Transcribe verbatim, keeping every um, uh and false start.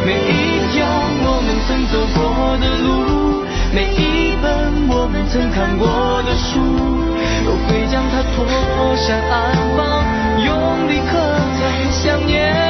每一条我们曾走过的路，每一本我们曾看过的书，都会将它拖向安放，用力刻在想念。